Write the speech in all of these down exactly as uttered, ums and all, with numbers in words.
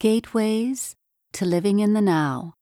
Gateways to Living in the Now.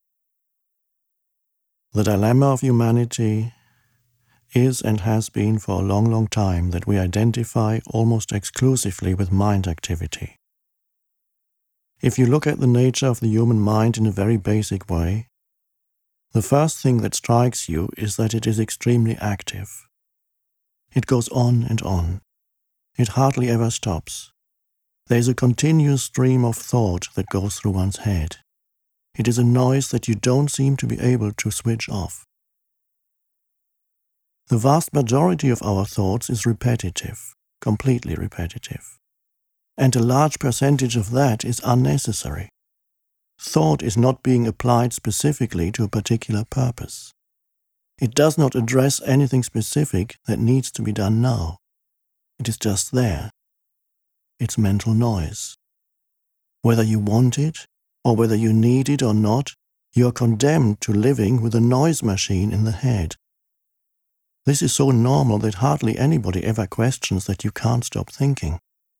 The dilemma of humanity is and has been for a long, long time that we identify almost exclusively with mind activity. If you look at the nature of the human mind in a very basic way, the first thing that strikes you is that it is extremely active. It goes on and on. It hardly ever stops. There is a continuous stream of thought that goes through one's head. It is a noise that you don't seem to be able to switch off. The vast majority of our thoughts is repetitive, completely repetitive. And a large percentage of that is unnecessary. Thought is not being applied specifically to a particular purpose. It does not address anything specific that needs to be done now. It is just there. It's mental noise. Whether you want it, or whether you need it or not, you are condemned to living with a noise machine in the head. This is so normal that hardly anybody ever questions that you can't stop thinking.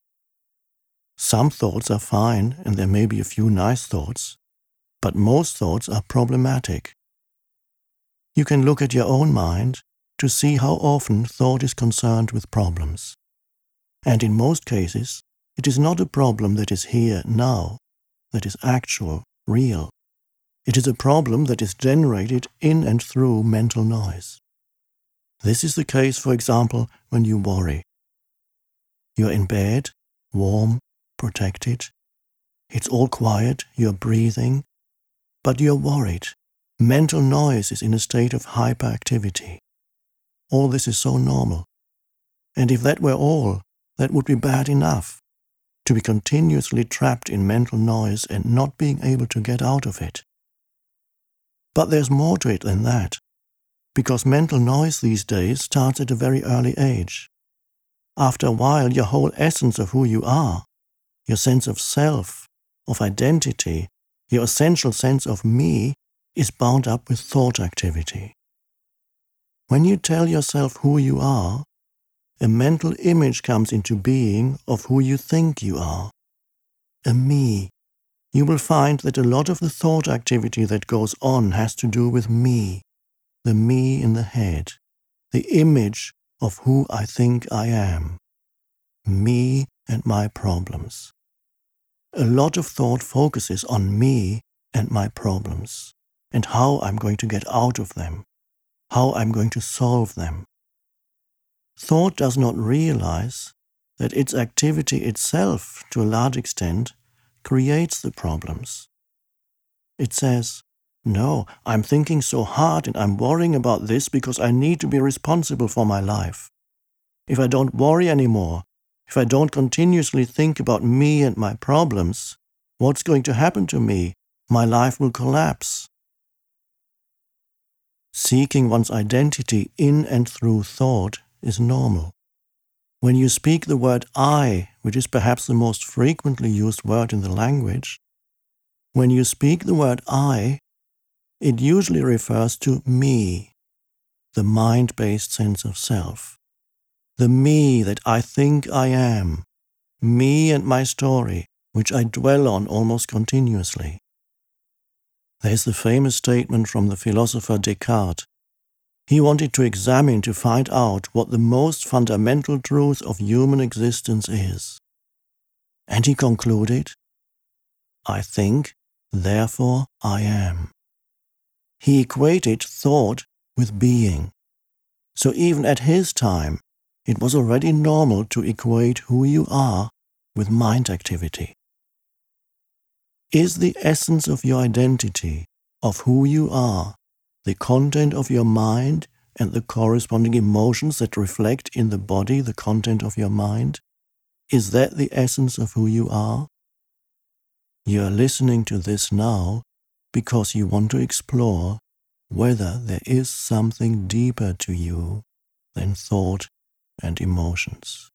Some thoughts are fine, and there may be a few nice thoughts, but most thoughts are problematic. You can look at your own mind to see how often thought is concerned with problems. And in most cases, it is not a problem that is here now, that is actual, real. It is a problem that is generated in and through mental noise. This is the case, for example, when you worry. You're in bed, warm, protected. It's all quiet, you're breathing, but you're worried. Mental noise is in a state of hyperactivity. All this is so normal. And if that were all, that would be bad enough. To be continuously trapped in mental noise and not being able to get out of it. But there's more to it than that, because mental noise these days starts at a very early age. After a while, your whole essence of who you are, your sense of self, of identity, your essential sense of me, is bound up with thought activity. When you tell yourself who you are, a mental image comes into being of who you think you are. A me. You will find that a lot of the thought activity that goes on has to do with me, the me in the head, the image of who I think I am, me and my problems. A lot of thought focuses on me and my problems, and how I'm going to get out of them, how I'm going to solve them. Thought does not realize that its activity itself, to a large extent, creates the problems. It says, no, I'm thinking so hard and I'm worrying about this because I need to be responsible for my life. If I don't worry anymore, if I don't continuously think about me and my problems, what's going to happen to me? My life will collapse. Seeking one's identity in and through thought is normal. When you speak the word I, which is perhaps the most frequently used word in the language, when you speak the word I, it usually refers to me, the mind-based sense of self, the me that I think I am, me and my story, which I dwell on almost continuously. There's the famous statement from the philosopher Descartes. He wanted to examine to find out what the most fundamental truth of human existence is. And he concluded, I think, therefore I am. He equated thought with being. So even at his time, it was already normal to equate who you are with mind activity. Is the essence of your identity, of who you are, the content of your mind and the corresponding emotions that reflect in the body the content of your mind? Is that the essence of who you are? You are listening to this now because you want to explore whether there is something deeper to you than thought and emotions.